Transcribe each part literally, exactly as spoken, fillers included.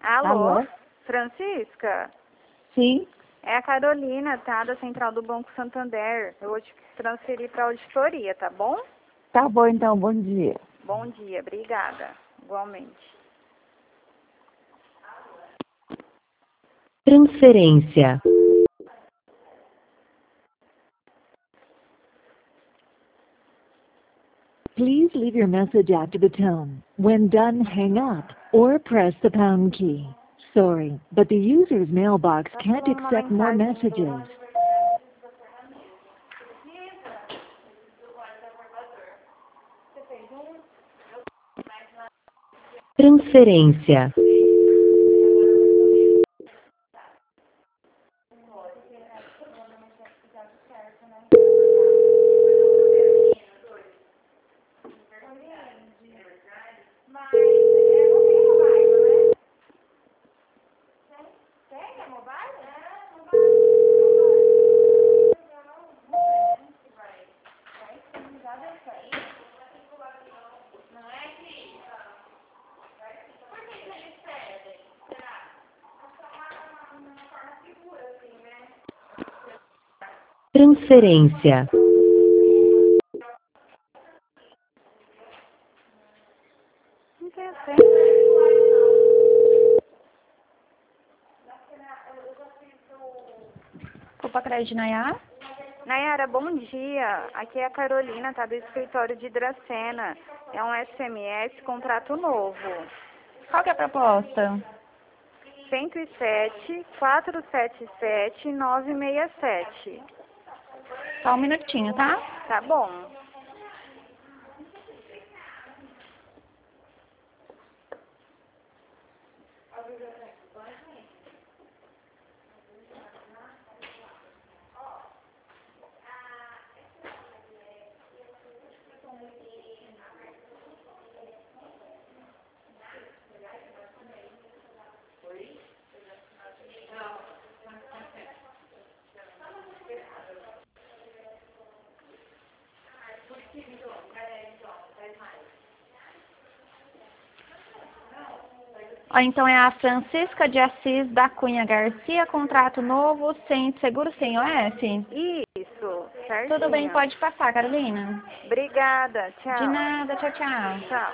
Alô, Alô? Francisca? Sim? É a Carolina, tá? Da Central do Banco Santander. Eu vou te transferir para a auditoria, tá bom? Tá bom, então, bom dia. Bom dia, obrigada. Igualmente. Transferência. Please leave your message after the tone. When done, hang up or press the pound key. Sorry, but the user's mailbox Tá can't falando uma accept more mensagem. messages. Transferência. Transferência. Não tem assim. Opa, crédito Nayá. Nayara, bom dia. Aqui é a Carolina, tá? Do escritório de Dracena. É um S M S, contrato novo. Qual que é a proposta? cento e sete, quatrocentos e setenta e sete, novecentos e sessenta e sete. Só um minutinho, tá? Tá bom. Ó, então é a Francisca de Assis da Cunha Garcia, contrato novo, sem seguro sem O S. Isso, certinho. Tudo bem, pode passar, Carolina. Obrigada, tchau. De nada, tchau, tchau. Tchau.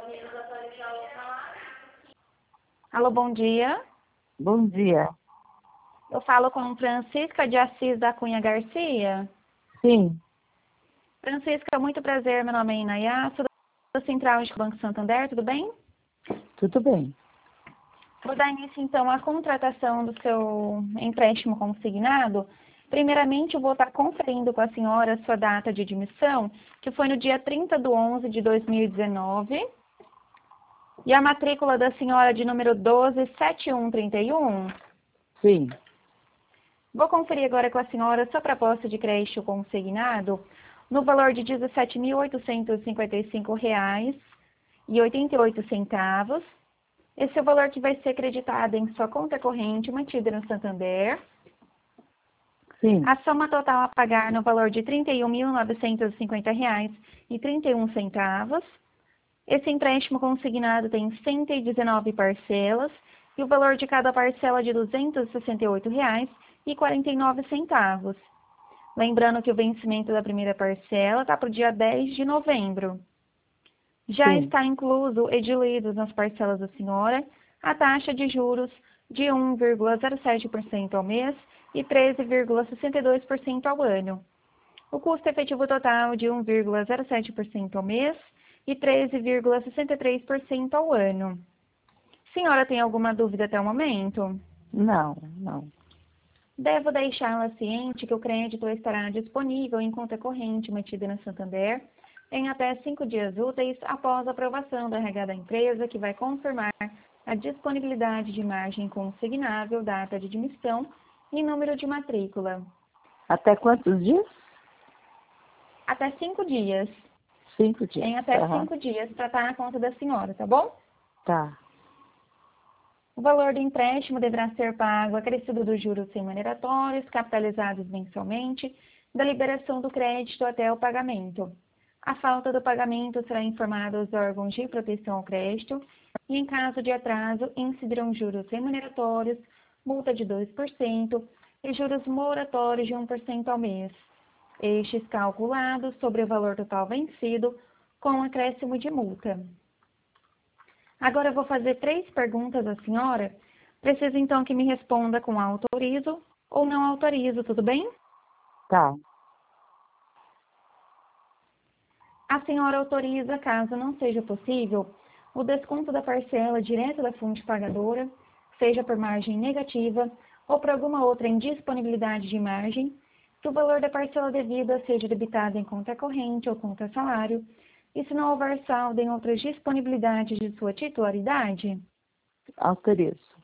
Alô, bom dia. Bom dia. Eu falo com Francisca de Assis da Cunha Garcia. Sim. Francisca, muito prazer, meu nome é Inayá, sou da Central do Banco Santander, tudo bem? Tudo bem. Vou dar início, então, à contratação do seu empréstimo consignado. Primeiramente, eu vou estar conferindo com a senhora a sua data de admissão, que foi no dia trinta de onze de dois mil e dezenove. E a matrícula da senhora de número doze sete um três um. Sim. Vou conferir agora com a senhora a sua proposta de crédito consignado no valor de dezessete mil oitocentos e cinquenta e cinco reais e oitenta e oito centavos. Esse é o valor que vai ser creditado em sua conta corrente mantida no Santander. Sim. A soma total a pagar no valor de trinta e um mil novecentos e cinquenta reais e trinta e um centavos. Esse empréstimo consignado tem cento e dezenove parcelas e o valor de cada parcela de duzentos e sessenta e oito reais e quarenta e nove centavos. Lembrando que o vencimento da primeira parcela está para o dia dez de novembro. Já Sim. está incluso e diluído nas parcelas da senhora a taxa de juros de um vírgula zero sete por cento ao mês e treze vírgula sessenta e dois por cento ao ano. O custo efetivo total de um vírgula zero sete por cento ao mês e treze vírgula sessenta e três por cento ao ano. Senhora tem alguma dúvida até o momento? Não, não. Devo deixá-la ciente que o crédito estará disponível em conta corrente mantida na Santander em até cinco dias úteis após a aprovação do R H da empresa, que vai confirmar a disponibilidade de margem consignável, data de admissão e número de matrícula. Até quantos dias? Até cinco dias. Cinco dias. Em até Aham. cinco dias para estar na conta da senhora, tá bom? Tá. O valor do empréstimo deverá ser pago acrescido dos juros remuneratórios, capitalizados mensalmente, da liberação do crédito até o pagamento. A falta do pagamento será informada aos órgãos de proteção ao crédito e, em caso de atraso, incidirão juros remuneratórios, multa de dois por cento e juros moratórios de um por cento ao mês. Estes calculados sobre o valor total vencido, com acréscimo de multa. Agora eu vou fazer três perguntas à senhora. Preciso então que me responda com autorizo ou não autorizo, tudo bem? Tá. A senhora autoriza, caso não seja possível, o desconto da parcela direto da fonte pagadora, seja por margem negativa ou por alguma outra indisponibilidade de margem, que o valor da parcela devida seja debitado em conta corrente ou conta salário, e se não houver saldo em outras disponibilidades de sua titularidade? Autorizo.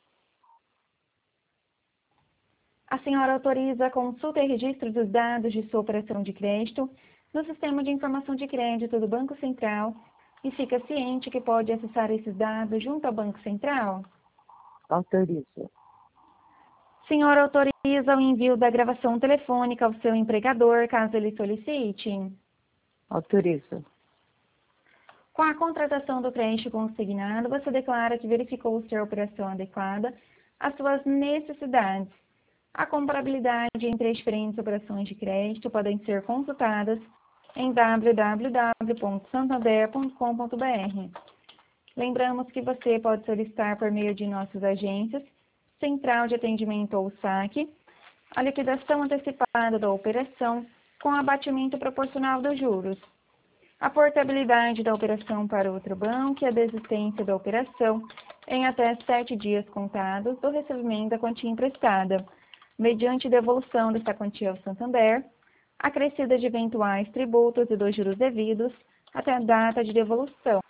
A senhora autoriza a consulta e registro dos dados de sua operação de crédito no Sistema de Informação de Crédito do Banco Central e fica ciente que pode acessar esses dados junto ao Banco Central? Autorizo. Senhora autoriza o envio da gravação telefônica ao seu empregador, caso ele solicite? Autorizo. Com a contratação do crédito consignado, você declara que verificou ser a operação adequada às suas necessidades. A comparabilidade entre as diferentes operações de crédito podem ser consultadas em w w w ponto santander ponto com ponto b r. Lembramos que você pode solicitar por meio de nossas agências, Central de Atendimento ou saque, a liquidação antecipada da operação com abatimento proporcional dos juros, a portabilidade da operação para outro banco e a desistência da operação em até sete dias contados do recebimento da quantia emprestada, mediante devolução desta quantia ao Santander, acrescida de eventuais tributos e dos juros devidos até a data de devolução.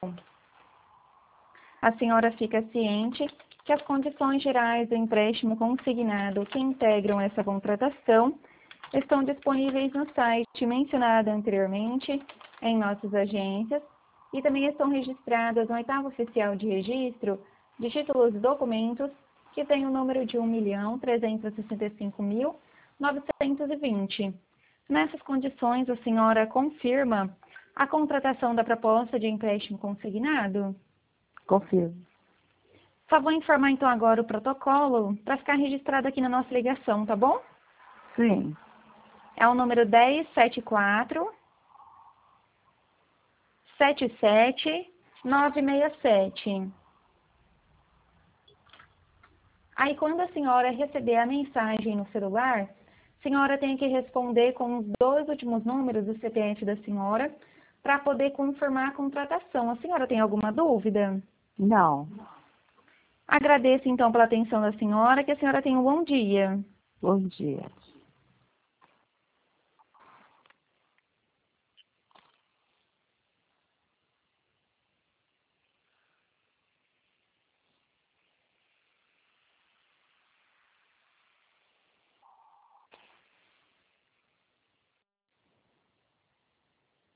A senhora fica ciente que as condições gerais do empréstimo consignado que integram essa contratação estão disponíveis no site mencionado anteriormente, em nossas agências, e também estão registradas no oitavo oficial de registro de títulos e documentos, que tem o número de um milhão trezentos e sessenta e cinco mil novecentos e vinte. Nessas condições, a senhora confirma a contratação da proposta de empréstimo consignado? Confirmo. Só vou informar então agora o protocolo para ficar registrado aqui na nossa ligação, tá bom? Sim. É o número dez setenta e quatro, setenta e sete, novecentos e sessenta e sete. Aí, quando a senhora receber a mensagem no celular, a senhora tem que responder com os dois últimos números do C P F da senhora para poder confirmar a contratação. A senhora tem alguma dúvida? Não. Agradeço, então, pela atenção da senhora, que a senhora tenha um bom dia. Bom dia.